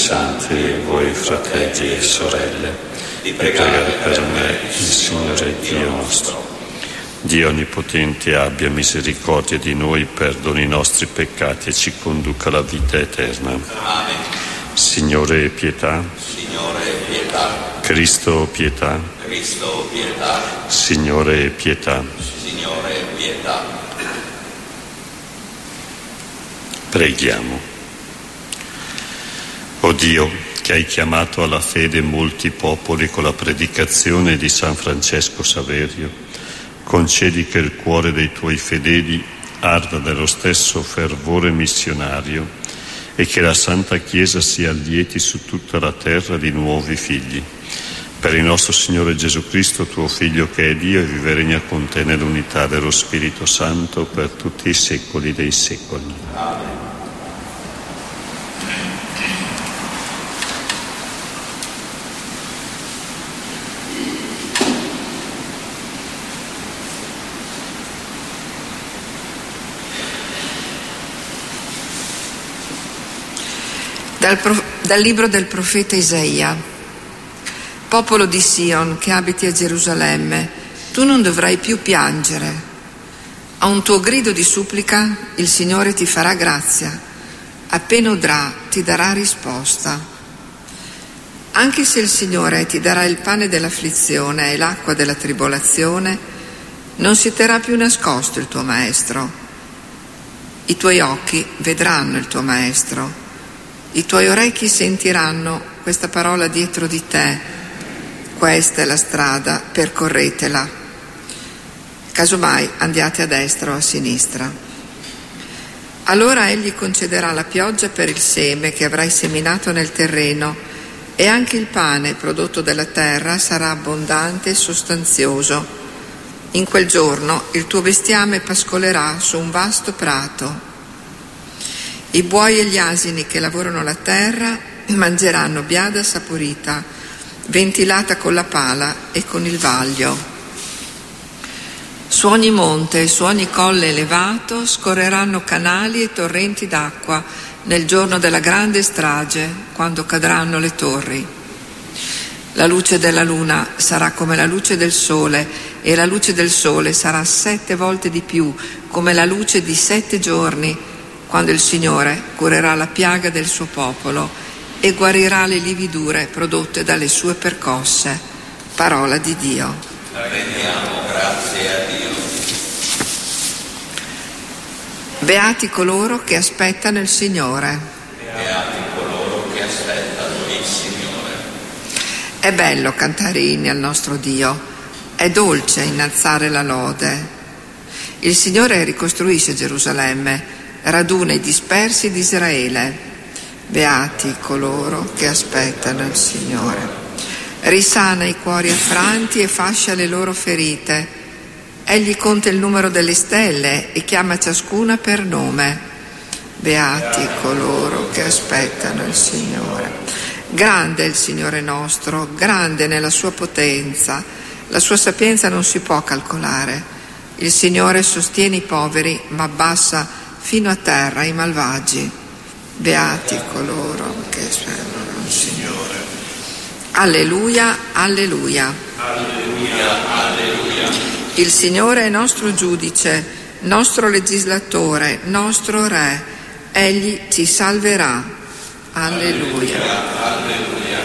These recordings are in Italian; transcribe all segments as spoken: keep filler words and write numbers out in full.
santi e voi fratelli e sorelle, di pregare per me il Signore Dio nostro. Dio Onnipotente abbia misericordia di noi, perdoni i nostri peccati e ci conduca alla vita eterna. Amen. Signore, pietà. Signore, pietà. Cristo, pietà. Cristo, pietà. Signore, pietà. Signore, pietà. Preghiamo. O Dio, che hai chiamato alla fede molti popoli con la predicazione di San Francesco Saverio, concedi che il cuore dei tuoi fedeli arda dello stesso fervore missionario e che la Santa Chiesa sia lieti su tutta la terra di nuovi figli. Per il nostro Signore Gesù Cristo, tuo Figlio, che è Dio e vive e regna con te nell'unità dello Spirito Santo per tutti i secoli dei secoli. Amen. Dal, prof, dal libro del profeta Isaia. Popolo di Sion, che abiti a Gerusalemme, tu non dovrai più piangere. A un tuo grido di supplica il Signore ti farà grazia. Appena udrà, ti darà risposta. Anche se il Signore ti darà il pane dell'afflizione e l'acqua della tribolazione, non si terrà più nascosto il tuo Maestro. I tuoi occhi vedranno il tuo Maestro. I tuoi orecchi sentiranno questa parola dietro di te. Questa è la strada, percorretela. Casomai andiate a destra o a sinistra. Allora egli concederà la pioggia per il seme che avrai seminato nel terreno, e anche il pane prodotto dalla terra sarà abbondante e sostanzioso. In quel giorno il tuo bestiame pascolerà su un vasto prato. I buoi e gli asini che lavorano la terra mangeranno biada saporita, ventilata con la pala e con il vaglio. Su ogni monte e su ogni colle elevato scorreranno canali e torrenti d'acqua nel giorno della grande strage, quando cadranno le torri. La luce della luna sarà come la luce del sole, e la luce del sole sarà sette volte di più, come la luce di sette giorni, quando il Signore curerà la piaga del suo popolo e guarirà le lividure prodotte dalle sue percosse. Parola di Dio. Rendiamo grazie a Dio. Beati coloro che aspettano il Signore. Beati coloro che aspettano il Signore. È bello cantare inni al nostro Dio, è dolce innalzare la lode. Il Signore ricostruisce Gerusalemme, raduna i dispersi di Israele. Beati coloro che aspettano il Signore. Risana i cuori affranti e fascia le loro ferite. Egli conta il numero delle stelle e chiama ciascuna per nome. Beati coloro che aspettano il Signore. Grande è il Signore nostro, grande nella sua potenza. La sua sapienza non si può calcolare. Il Signore sostiene i poveri, ma abbassa fino a terra i malvagi. Beati coloro che aspettano il Signore. Alleluia, alleluia. Alleluia, alleluia. Il Signore è nostro giudice, nostro legislatore, nostro re. Egli ci salverà. Alleluia. Alleluia, alleluia.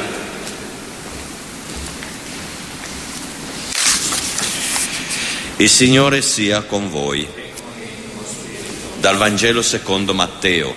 Il Signore sia con voi. Dal Vangelo secondo Matteo.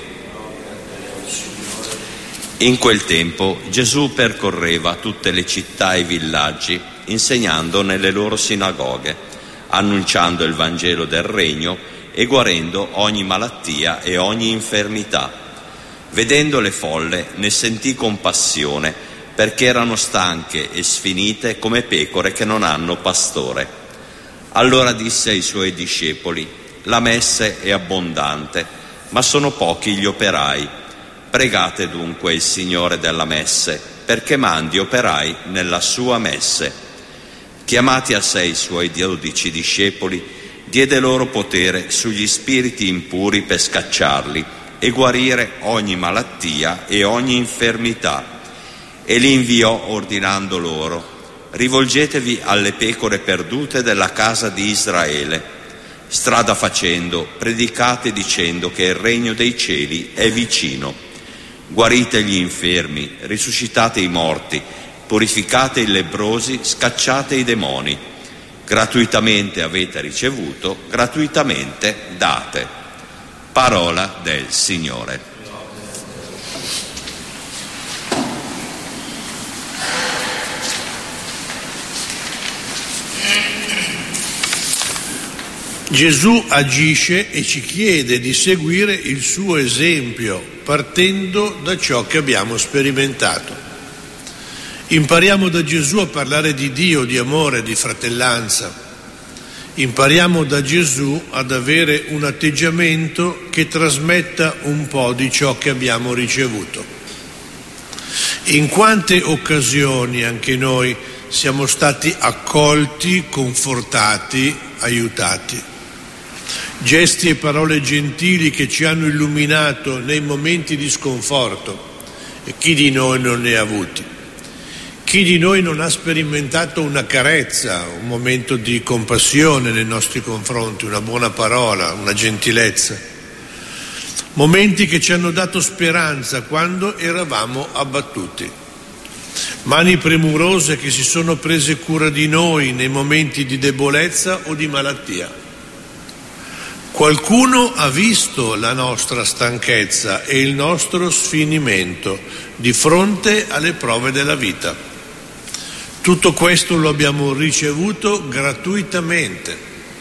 In quel tempo Gesù percorreva tutte le città e i villaggi, insegnando nelle loro sinagoghe, annunciando il Vangelo del Regno e guarendo ogni malattia e ogni infermità. Vedendo le folle ne sentì compassione, perché erano stanche e sfinite come pecore che non hanno pastore. Allora disse ai suoi discepoli: la messe è abbondante, ma sono pochi gli operai. Pregate dunque il Signore della messe, perché mandi operai nella sua messe. Chiamati a sé i suoi dodici discepoli, diede loro potere sugli spiriti impuri per scacciarli e guarire ogni malattia e ogni infermità. E li inviò ordinando loro: rivolgetevi alle pecore perdute della casa di Israele. Strada facendo, predicate dicendo che il regno dei cieli è vicino. Guarite gli infermi, risuscitate i morti, purificate i lebbrosi, scacciate i demoni. Gratuitamente avete ricevuto, gratuitamente date. Parola del Signore. Gesù agisce e ci chiede di seguire il suo esempio, partendo da ciò che abbiamo sperimentato. Impariamo da Gesù a parlare di Dio, di amore, di fratellanza. Impariamo da Gesù ad avere un atteggiamento che trasmetta un po' di ciò che abbiamo ricevuto. In quante occasioni anche noi siamo stati accolti, confortati, aiutati. Gesti e parole gentili che ci hanno illuminato nei momenti di sconforto. E chi di noi non ne ha avuti? Chi di noi non ha sperimentato una carezza, un momento di compassione nei nostri confronti, una buona parola, una gentilezza? Momenti che ci hanno dato speranza quando eravamo abbattuti. Mani premurose che si sono prese cura di noi nei momenti di debolezza o di malattia. Qualcuno ha visto la nostra stanchezza e il nostro sfinimento di fronte alle prove della vita. Tutto questo lo abbiamo ricevuto gratuitamente.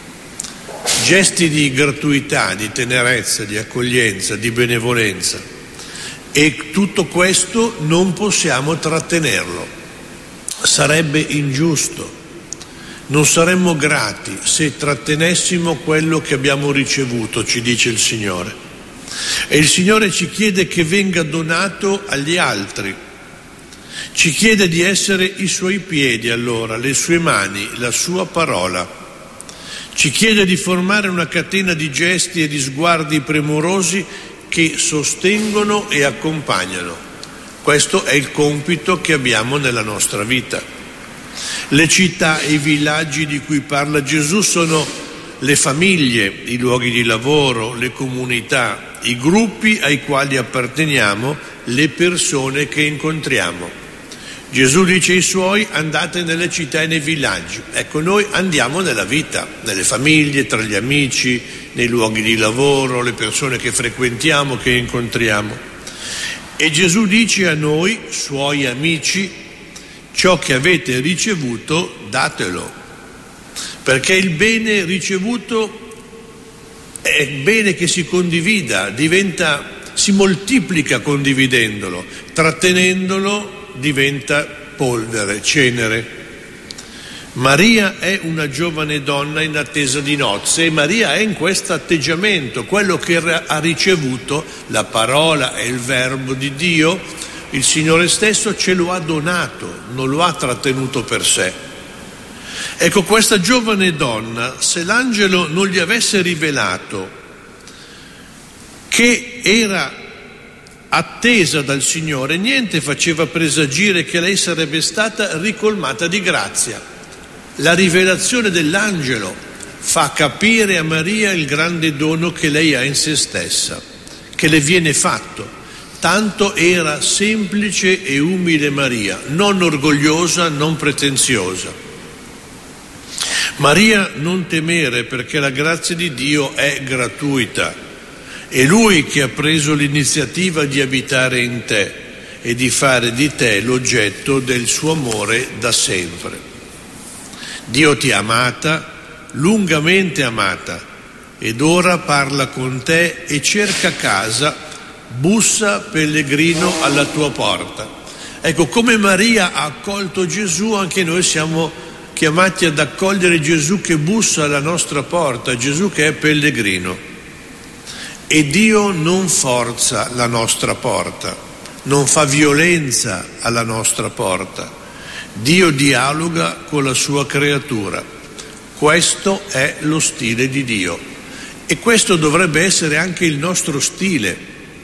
Gesti di gratuità, di tenerezza, di accoglienza, di benevolenza. E tutto questo non possiamo trattenerlo. Sarebbe ingiusto. Non saremmo grati se trattenessimo quello che abbiamo ricevuto, ci dice il Signore. E il Signore ci chiede che venga donato agli altri. Ci chiede di essere i Suoi piedi, allora, le Sue mani, la Sua parola. Ci chiede di formare una catena di gesti e di sguardi premurosi che sostengono e accompagnano. Questo è il compito che abbiamo nella nostra vita. Le città e i villaggi di cui parla Gesù sono le famiglie, i luoghi di lavoro, le comunità, i gruppi ai quali apparteniamo, le persone che incontriamo. Gesù dice ai Suoi: andate nelle città e nei villaggi. Ecco, noi andiamo nella vita, nelle famiglie, tra gli amici, nei luoghi di lavoro, le persone che frequentiamo, che incontriamo. E Gesù dice a noi, Suoi amici: ciò che avete ricevuto datelo, perché il bene ricevuto è bene che si condivida, diventa, si moltiplica condividendolo, trattenendolo diventa polvere, cenere. Maria è una giovane donna in attesa di nozze e Maria è in questo atteggiamento, quello che ha ricevuto, la parola e il verbo di Dio. Il Signore stesso ce lo ha donato, non lo ha trattenuto per sé. Ecco, questa giovane donna, se l'angelo non gli avesse rivelato che era attesa dal Signore, niente faceva presagire che lei sarebbe stata ricolmata di grazia. La rivelazione dell'angelo fa capire a Maria il grande dono che lei ha in se stessa, che le viene fatto. Tanto era semplice e umile Maria, non orgogliosa, non pretenziosa. Maria, non temere, perché la grazia di Dio è gratuita. È Lui che ha preso l'iniziativa di abitare in te e di fare di te l'oggetto del suo amore da sempre. Dio ti ha amata, lungamente amata, ed ora parla con te e cerca casa. Bussa, pellegrino, alla tua porta. Ecco, come Maria ha accolto Gesù, anche noi siamo chiamati ad accogliere Gesù che bussa alla nostra porta, Gesù che è pellegrino. E Dio non forza la nostra porta, non fa violenza alla nostra porta. Dio dialoga con la sua creatura. Questo è lo stile di Dio. E questo dovrebbe essere anche il nostro stile.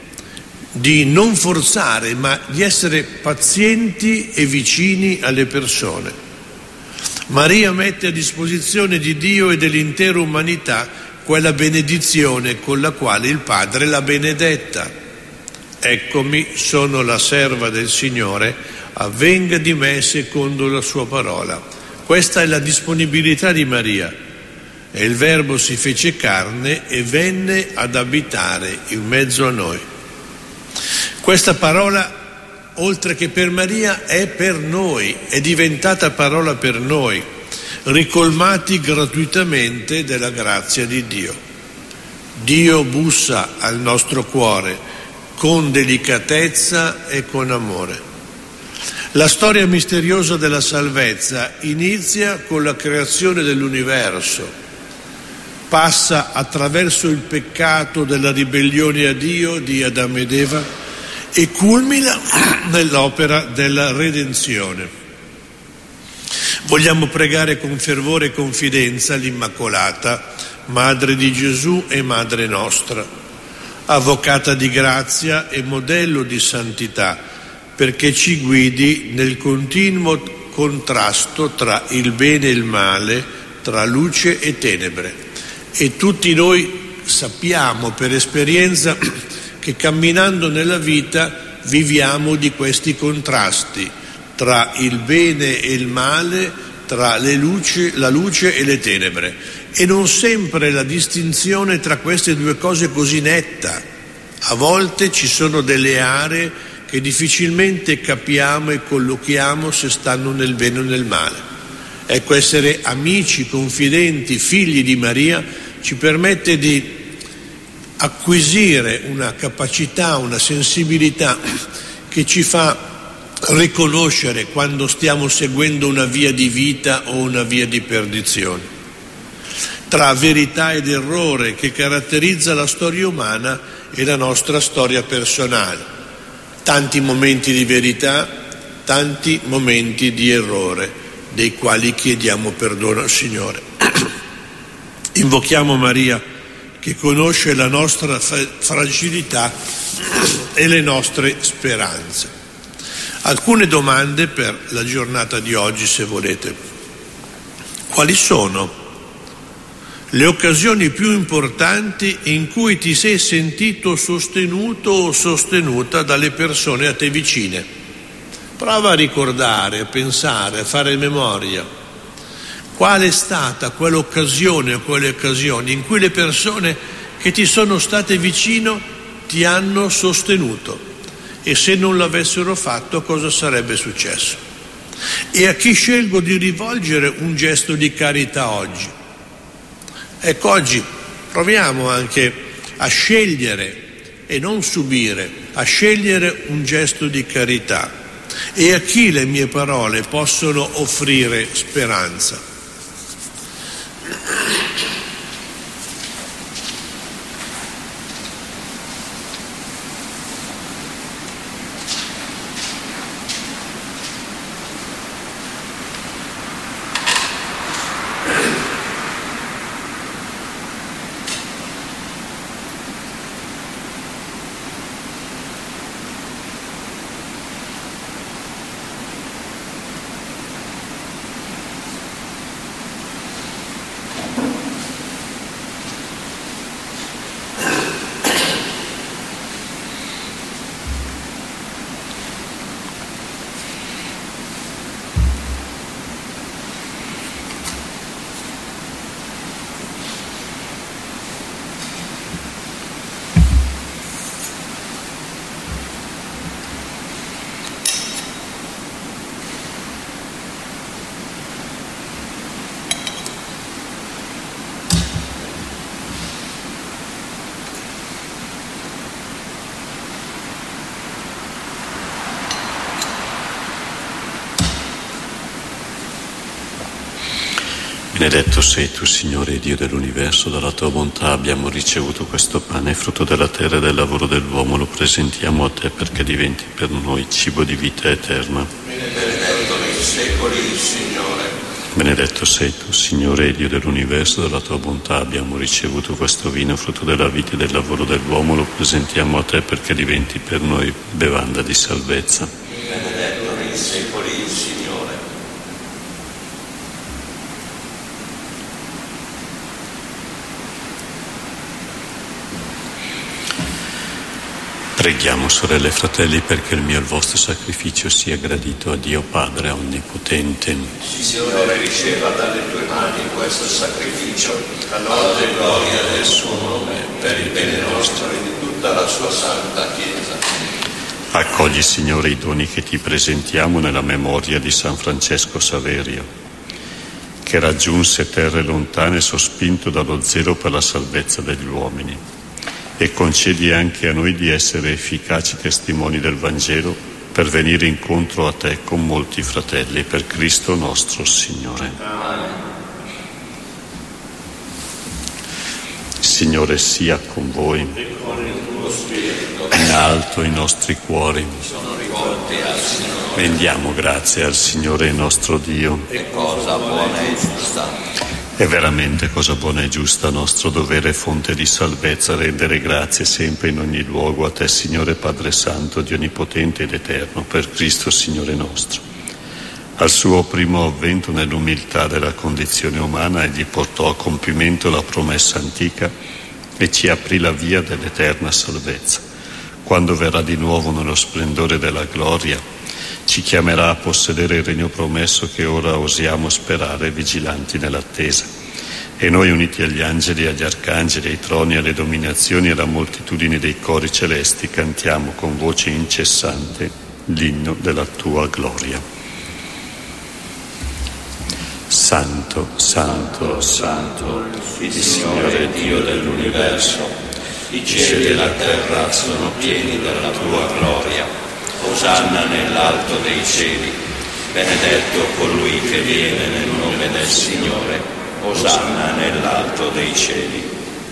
di non forzare, ma di essere pazienti e vicini alle persone. Maria mette a disposizione di Dio e dell'intera umanità quella benedizione con la quale il Padre l'ha benedetta. Eccomi, sono la serva del Signore, avvenga di me secondo la sua parola. Questa è la disponibilità di Maria. E il Verbo si fece carne e venne ad abitare in mezzo a noi. Questa parola, oltre che per Maria, è per noi, è diventata parola per noi, ricolmati gratuitamente della grazia di Dio. Dio bussa al nostro cuore con delicatezza e con amore. La storia misteriosa della salvezza inizia con la creazione dell'universo, passa attraverso il peccato della ribellione a Dio di Adamo ed Eva e culmina nell'opera della redenzione. Vogliamo pregare con fervore e confidenza l'Immacolata, Madre di Gesù e Madre nostra, avvocata di grazia e modello di santità, perché ci guidi nel continuo contrasto tra il bene e il male, tra luce e tenebre. E tutti noi sappiamo per esperienza che camminando nella vita viviamo di questi contrasti tra il bene e il male, tra le luci, la luce e le tenebre. E non sempre la distinzione tra queste due cose è così netta. A volte ci sono delle aree che difficilmente capiamo e collochiamo se stanno nel bene o nel male. Ecco, essere amici, confidenti, figli di Maria ci permette di acquisire una capacità, una sensibilità che ci fa riconoscere quando stiamo seguendo una via di vita o una via di perdizione. Tra verità ed errore che caratterizza la storia umana e la nostra storia personale. Tanti momenti di verità, tanti momenti di errore, dei quali chiediamo perdono al Signore. Invochiamo Maria, che conosce la nostra fragilità e le nostre speranze. Alcune domande per la giornata di oggi, se volete. Quali sono le occasioni più importanti in cui ti sei sentito sostenuto o sostenuta dalle persone a te vicine? Prova a ricordare, a pensare, a fare memoria. Qual è stata quell'occasione o quelle occasioni in cui le persone che ti sono state vicino ti hanno sostenuto? E se non l'avessero fatto, cosa sarebbe successo? E a chi scelgo di rivolgere un gesto di carità oggi? Ecco, oggi proviamo anche a scegliere e non subire, a scegliere un gesto di carità. E a chi le mie parole possono offrire speranza? Benedetto sei tu, Signore Dio dell'universo, dalla tua bontà abbiamo ricevuto questo pane, frutto della terra e del lavoro dell'uomo, lo presentiamo a te perché diventi per noi cibo di vita eterna. Benedetto nei secoli il Signore. Benedetto sei tu, Signore Dio dell'universo, dalla tua bontà abbiamo ricevuto questo vino, frutto della vita e del lavoro dell'uomo, lo presentiamo a te perché diventi per noi bevanda di salvezza. Benedetto nei secoli il Signore. Preghiamo, sorelle e fratelli, perché il mio e il vostro sacrificio sia gradito a Dio Padre Onnipotente. Signore, riceva dalle tue mani questo sacrificio, a lode e gloria del suo nome, per il bene nostro e di tutta la sua santa Chiesa. Accogli, Signore, i doni che ti presentiamo nella memoria di San Francesco Saverio, che raggiunse terre lontane sospinto dallo zelo per la salvezza degli uomini. E concedi anche a noi di essere efficaci testimoni del Vangelo per venire incontro a te con molti fratelli, per Cristo nostro Signore. Amen. Signore sia con voi. E con il tuo spirito. In alto i nostri cuori. Sono rivolti al Signore. Rendiamo grazie al Signore nostro Dio. È cosa buona e giusta. È veramente cosa buona e giusta, nostro dovere e fonte di salvezza, rendere grazie sempre in ogni luogo a te, Signore Padre Santo, Dio Onnipotente ed Eterno, per Cristo Signore nostro. Al suo primo avvento nell'umiltà della condizione umana, egli portò a compimento la promessa antica e ci aprì la via dell'eterna salvezza. Quando verrà di nuovo nello splendore della gloria, ci chiamerà a possedere il regno promesso che ora osiamo sperare, vigilanti nell'attesa. E noi, uniti agli angeli, agli arcangeli, ai troni, alle dominazioni e alla moltitudine dei cori celesti, cantiamo con voce incessante l'inno della tua gloria. Santo, santo, santo, il Signore Dio dell'universo, i cieli e la terra sono pieni della tua gloria. Osanna nell'alto dei cieli, benedetto colui che viene nel nome del Signore, osanna nell'alto dei cieli.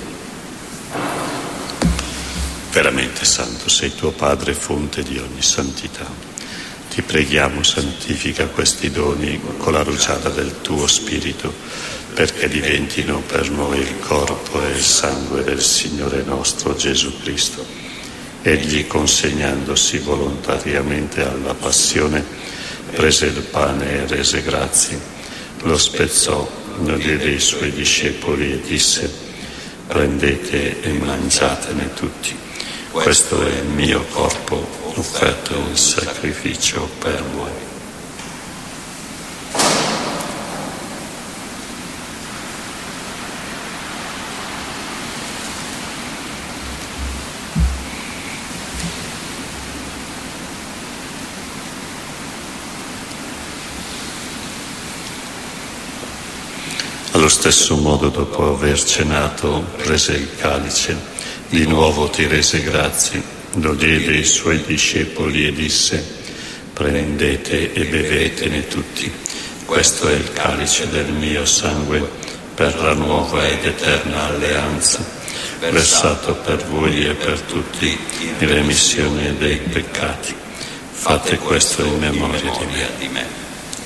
Veramente santo sei tuo Padre, fonte di ogni santità. Ti preghiamo, santifica questi doni con la rugiada del tuo Spirito, perché diventino per noi il corpo e il sangue del Signore nostro Gesù Cristo. Egli, consegnandosi volontariamente alla passione, prese il pane e rese grazie, lo spezzò, lo diede ai suoi discepoli e disse: prendete e mangiatene tutti, questo è il mio corpo offerto in sacrificio per voi. Allo stesso modo, dopo aver cenato, prese il calice, di nuovo ti rese grazie, lo diede ai suoi discepoli e disse: prendete e bevetene tutti, questo è il calice del mio sangue, per la nuova ed eterna alleanza, versato per voi e per tutti in remissione dei peccati. Fate questo in memoria di me.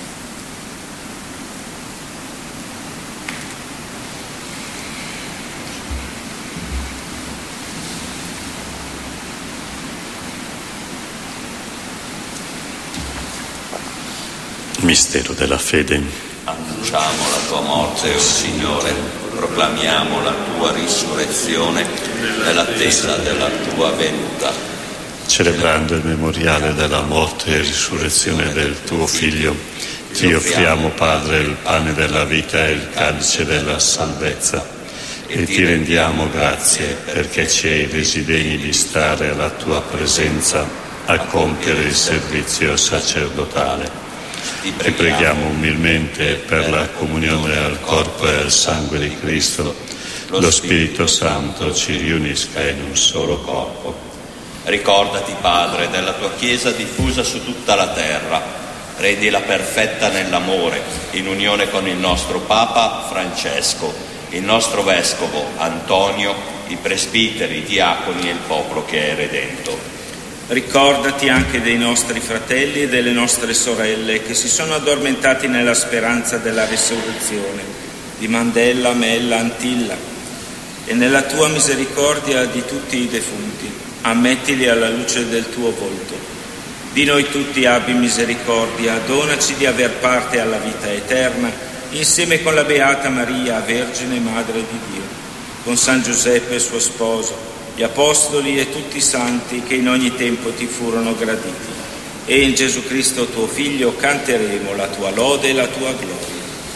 Mistero della fede. Annunciamo la tua morte, o Signore, proclamiamo la tua risurrezione nell'attesa della tua venuta. Celebrando il memoriale della morte e risurrezione del tuo Figlio, ti offriamo, Padre, il pane della vita e il calice della salvezza, e ti rendiamo grazie perché ci hai resi degni di stare alla tua presenza a compiere il servizio sacerdotale. Ti preghiamo umilmente per la comunione al corpo e al sangue di Cristo, lo Spirito Santo ci riunisca in un solo corpo. Ricordati, Padre, della tua Chiesa diffusa su tutta la terra, rendila perfetta nell'amore, in unione con il nostro Papa Francesco, il nostro Vescovo Antonio, i presbiteri, i diaconi e il popolo che è redento. Ricordati anche dei nostri fratelli e delle nostre sorelle che si sono addormentati nella speranza della risurrezione, di Mandella, Mella, Antilla, e nella tua misericordia di tutti i defunti, ammettili alla luce del tuo volto. Di noi tutti abbi misericordia, donaci di aver parte alla vita eterna, insieme con la Beata Maria, Vergine Madre di Dio, con San Giuseppe suo sposo, gli Apostoli e tutti i santi che in ogni tempo ti furono graditi. E in Gesù Cristo tuo Figlio canteremo la tua lode e la tua gloria.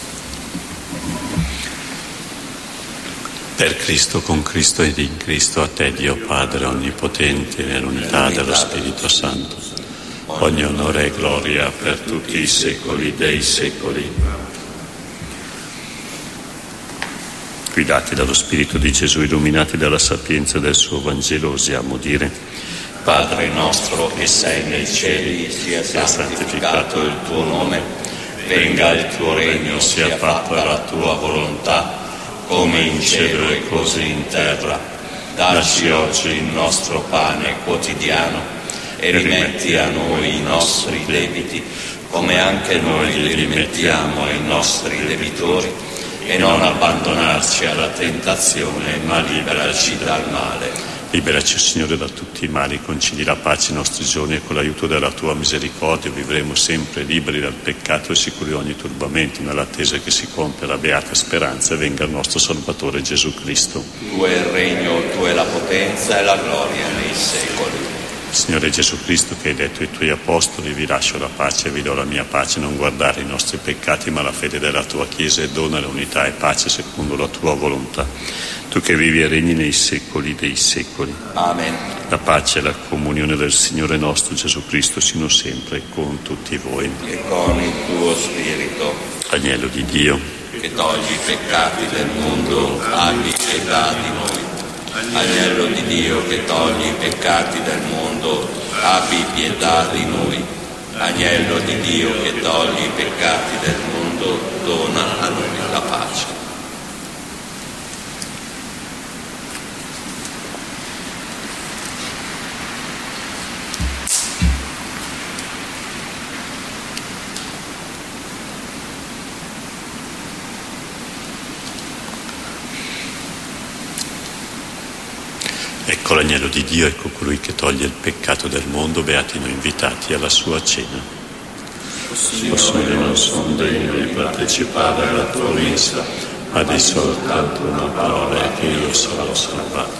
Per Cristo, con Cristo ed in Cristo, a te Dio Padre Onnipotente, nell'unità dello Spirito Santo, ogni onore e gloria per tutti i secoli dei secoli. Guidati dallo Spirito di Gesù, illuminati dalla sapienza del suo Vangelo, osiamo dire: Padre nostro che sei nei cieli, sia santificato il tuo nome, venga il tuo regno, sia fatta la tua volontà, come in cielo e così in terra. Dacci oggi il nostro pane quotidiano e rimetti a noi i nostri debiti, come anche noi li rimettiamo ai nostri debitori, e non abbandonarci alla tentazione, ma liberaci dal male. Liberaci, Signore, da tutti i mali, concedi la pace ai nostri giorni e con l'aiuto della tua misericordia vivremo sempre liberi dal peccato e sicuri di ogni turbamento, nell'attesa che si compia la beata speranza e venga il nostro Salvatore Gesù Cristo. Tuo è il regno, tua è la potenza e la gloria nei secoli. Signore Gesù Cristo, che hai detto ai tuoi apostoli: vi lascio la pace e vi do la mia pace, non guardare i nostri peccati ma la fede della tua Chiesa, e dona l'unità e pace secondo la tua volontà. Tu che vivi e regni nei secoli dei secoli. Amen. La pace e la comunione del Signore nostro Gesù Cristo siano sempre con tutti voi. E con il tuo Spirito. Agnello di Dio, che togli i peccati del mondo, abbi pietà di noi. Agnello di Dio che togli i peccati del mondo, abbi pietà di noi. Agnello di Dio che togli i peccati del mondo, dona a noi la pace. ecco l'agnello di Dio, ecco colui che toglie il peccato del mondo, beati noi invitati alla sua cena. O Signore, non sono degno di partecipare alla tua messa, ma di soltanto una parola e che io sarò salvato.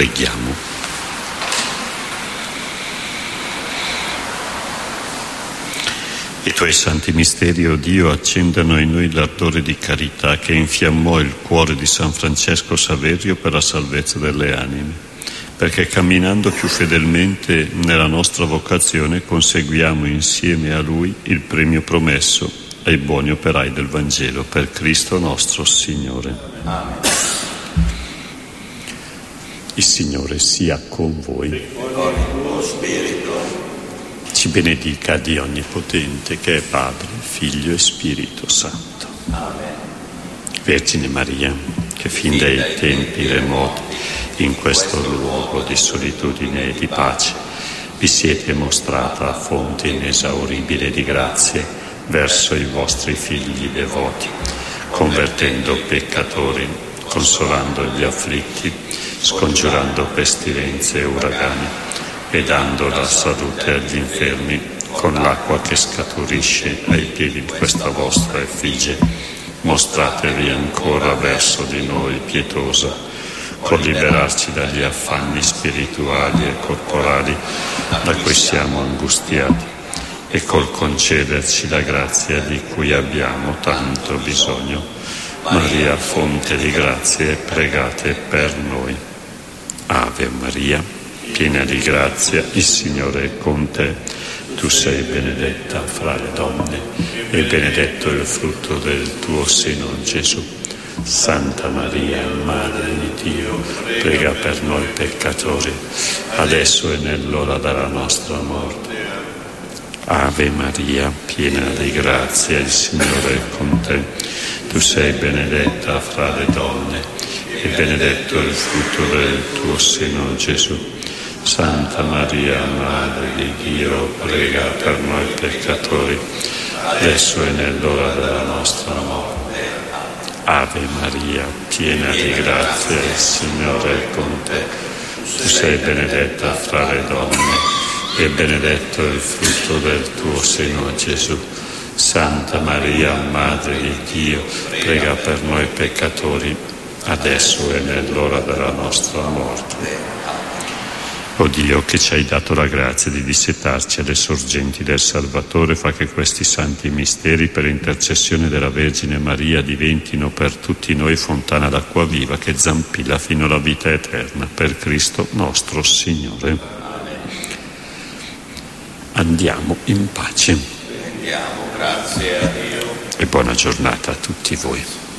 Preghiamo. I tuoi santi misteri, o Dio, accendano in noi l'ardore di carità che infiammò il cuore di San Francesco Saverio per la salvezza delle anime, perché camminando più fedelmente nella nostra vocazione conseguiamo insieme a Lui il premio promesso ai buoni operai del Vangelo, per Cristo nostro Signore. Amen. Il Signore sia con voi. E con il tuo spirito. Ci benedica Dio Onnipotente, che è Padre, Figlio e Spirito Santo. Amen. Vergine Maria, che fin dai tempi remoti, in questo luogo di solitudine e di pace, vi siete mostrata fonte inesauribile di grazie verso i vostri figli devoti, convertendo peccatori, consolando gli afflitti, scongiurando pestilenze e uragani, e dando la salute agli infermi con l'acqua che scaturisce ai piedi di questa vostra effigie. Mostratevi ancora verso di noi pietosa, col liberarci dagli affanni spirituali e corporali da cui siamo angustiati, e col concederci la grazia di cui abbiamo tanto bisogno. Maria, fonte di grazie, pregate per noi. Ave Maria, piena di grazia, il Signore è con te. Tu sei benedetta fra le donne e benedetto il frutto del tuo seno, Gesù. Santa Maria, Madre di Dio, prega per noi peccatori, adesso e nell'ora della nostra morte. Ave Maria, piena di grazia, il Signore è con te. Tu sei benedetta fra le donne e benedetto il frutto del tuo seno, Gesù. Santa Maria, Madre di Dio, prega per noi peccatori, adesso e nell'ora della nostra morte. Ave Maria, piena di grazia, il Signore è con te. Tu sei benedetta fra le donne e benedetto il frutto del tuo seno, Gesù. Santa Maria, Madre di Dio, prega per noi peccatori, adesso e nell'ora della nostra morte. O Dio, che ci hai dato la grazia di dissetarci alle sorgenti del Salvatore, fa che questi santi misteri, per intercessione della Vergine Maria, diventino per tutti noi fontana d'acqua viva che zampilla fino alla vita eterna, per Cristo nostro Signore. Andiamo in pace. Andiamo, grazie a Dio. E buona giornata a tutti voi.